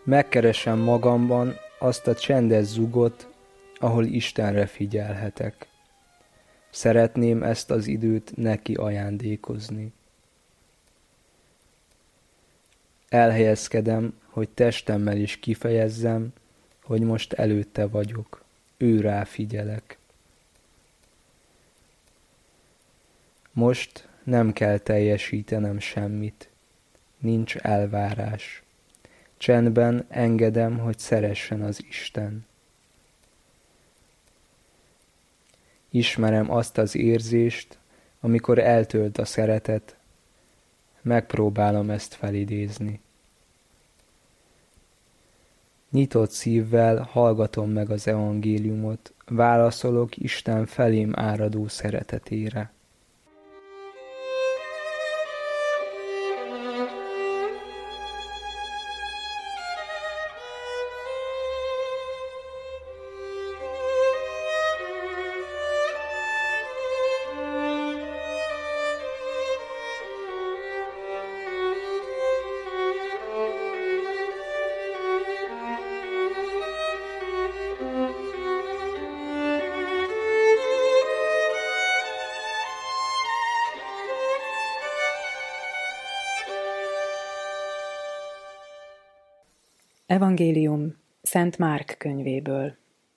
Megkeresem magamban azt a csendes zugot, ahol Istenre figyelhetek. Szeretném ezt az időt neki ajándékozni. Elhelyezkedem, hogy testemmel is kifejezzem, hogy most előtte vagyok, ő rá figyelek. Most nem kell teljesítenem semmit, nincs elvárás. Csendben engedem, hogy szeressen az Isten. Ismerem azt az érzést, amikor eltölt a szeretet, megpróbálom ezt felidézni. Nyitott szívvel hallgatom meg az evangéliumot, válaszolok Isten felém áradó szeretetére. Evangélium Szent Márk könyvéből.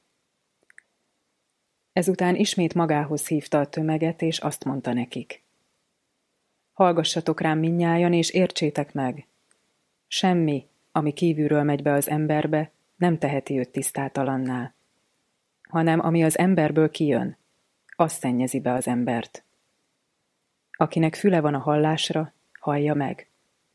Ezután ismét magához hívta a tömeget, és azt mondta nekik: Hallgassatok rám mindnyájan, és értsétek meg. Semmi, ami kívülről megy be az emberbe, nem teheti őt tisztátalanná, hanem ami az emberből kijön, az szennyezi be az embert. Akinek füle van a hallásra, hallja meg.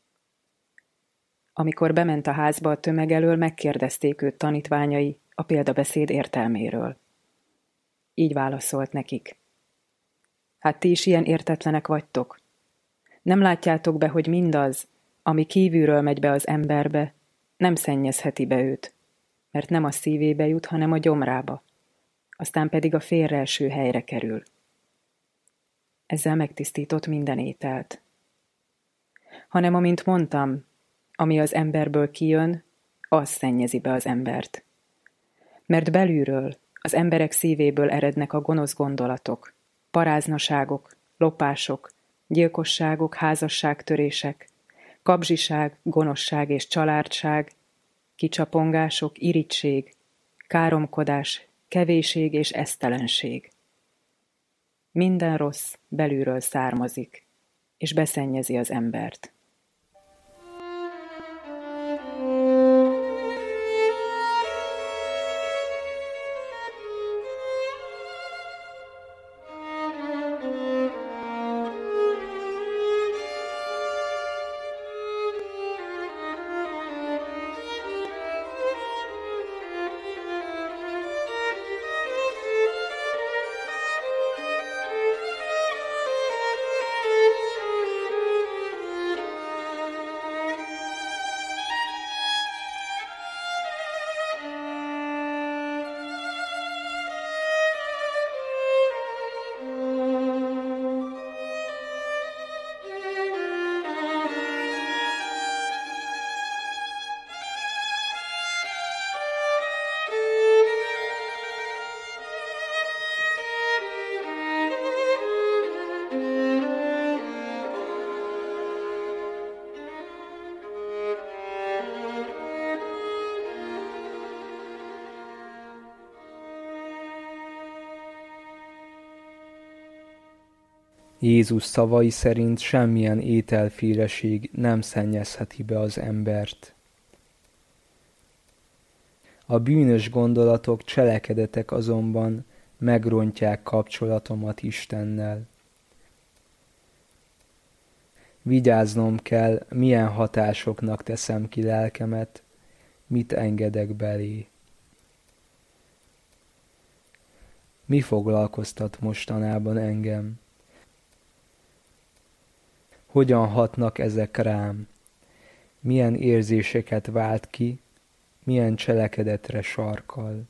Amikor bement a házba a tömeg elől, megkérdezték őt tanítványai a példabeszéd értelméről. Így válaszolt nekik: Hát ti is ilyen értetlenek vagytok? Nem látjátok be, hogy mindaz, ami kívülről megy be az emberbe, nem szennyezheti be őt, mert nem a szívébe jut, hanem a gyomrába, aztán pedig a félreeső helyre kerül. Ezzel megtisztított minden ételt. Hanem, amint mondtam, ami az emberből kijön, az szennyezi be az embert. Mert belülről, az emberek szívéből erednek a gonosz gondolatok, paráznaságok, lopások, gyilkosságok, házasságtörések, kabzsiság, gonoszság és családság, kicsapongások, irigység, káromkodás, kevéség és esztelenség. Minden rossz belülről származik, és beszennyezi az embert. Jézus szavai szerint semmilyen ételféleség nem szennyezheti be az embert. A bűnös gondolatok, cselekedetek azonban megrontják kapcsolatomat Istennel. Vigyáznom kell, milyen hatásoknak teszem ki lelkemet, mit engedek belé. Mi foglalkoztat mostanában engem? Hogyan hatnak ezek rám? Milyen érzéseket vált ki, milyen cselekedetre sarkal?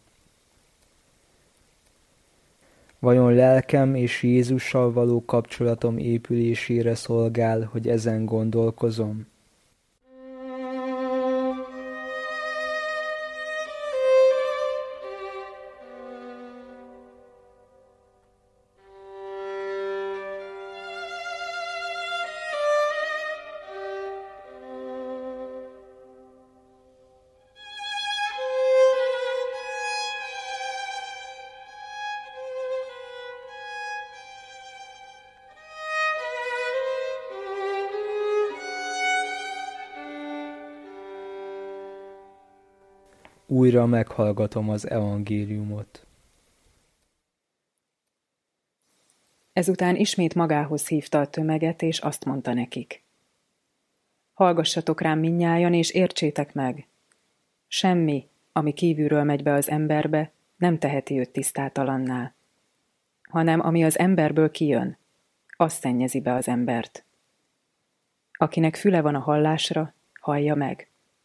Vajon lelkem és Jézussal való kapcsolatom épülésére szolgál, hogy ezen gondolkozom? újra meghallgatom az evangéliumot. Ezután ismét magához hívta a tömeget, és azt mondta nekik: Hallgassatok rám mindnyájan, és értsétek meg. Semmi, ami kívülről megy be az emberbe, nem teheti őt tisztátalanná, hanem ami az emberből kijön, az szennyezi be az embert. Akinek füle van a hallásra, hallja meg.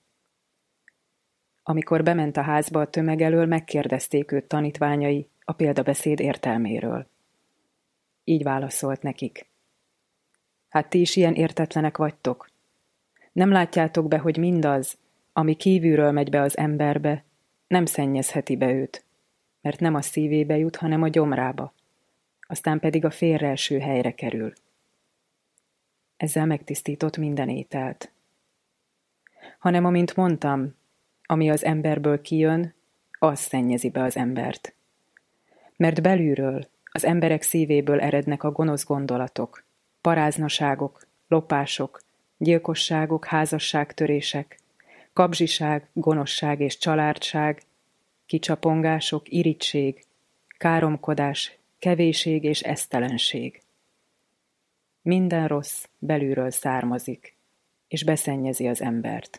Amikor bement a házba a tömeg elől, megkérdezték őt tanítványai a példabeszéd értelméről. Így válaszolt nekik: Hát ti is ilyen értetlenek vagytok? Nem látjátok be, hogy mindaz, ami kívülről megy be az emberbe, nem szennyezheti be őt, mert nem a szívébe jut, hanem a gyomrába, aztán pedig a félreeső helyre kerül. Ezzel megtisztított minden ételt. Hanem, amint mondtam, ami az emberből kijön, az szennyezi be az embert. Mert belülről, az emberek szívéből erednek a gonosz gondolatok, paráznaságok, lopások, gyilkosságok, házasságtörések, kabzsiság, gonoszság és csalárdság, kicsapongások, irigység, káromkodás, kevéség és esztelenség. Minden rossz belülről származik, és beszennyezi az embert.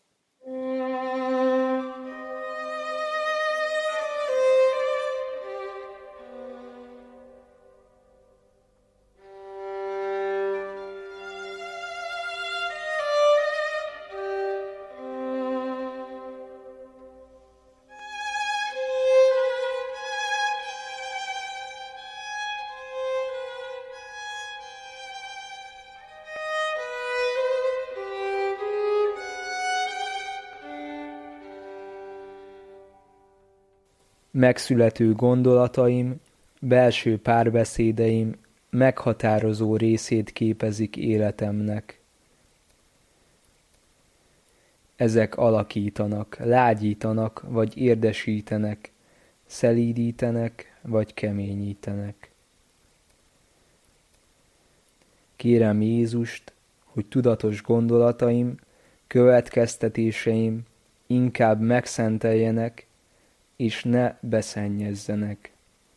Megszülető gondolataim, belső párbeszédeim meghatározó részét képezik életemnek. Ezek alakítanak, lágyítanak vagy érdesítenek, szelídítenek vagy keményítenek. Kérem Jézust, hogy tudatos gondolataim, következtetéseim inkább megszenteljenek, és ne beszennyezzenek.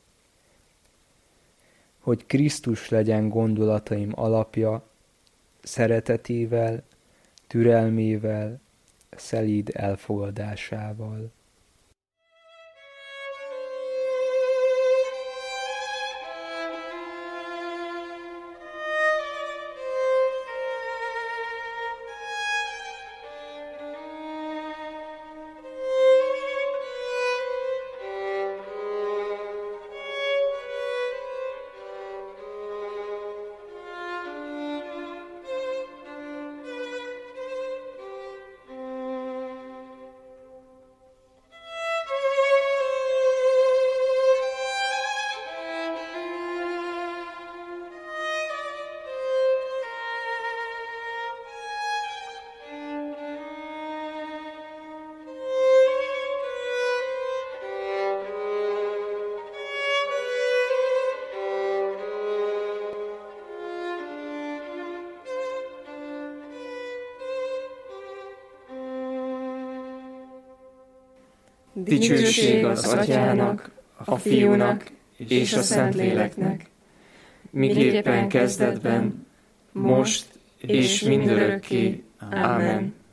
Hogy Krisztus legyen gondolataim alapja, szeretetével, türelmével, szelíd elfogadásával. Dicsőség az Atyának, a Fiúnak és a Szentléleknek, miképpen kezdetben, most és mindörökké. Ámen.